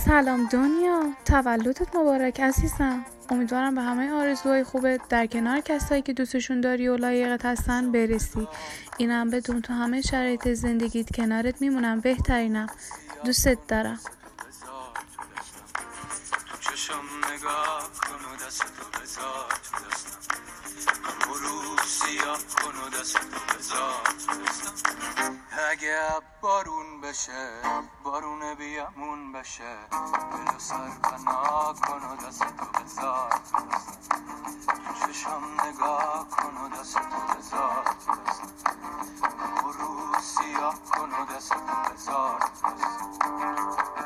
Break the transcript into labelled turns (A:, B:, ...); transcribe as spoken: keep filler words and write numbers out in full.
A: سلام دنیا، تولدت مبارک عزیزم. امیدوارم به همه آرزوهای خوبت در کنار کسایی که دوستشون داری و لایقت هستن برسی. اینم بدون تو همه شرایط زندگیت کنارت میمونم، بهترینم. دوستت دارم.
B: اگه بارون بشه بارون بیامون بشه دلو سر پناه کن و دست تو بذار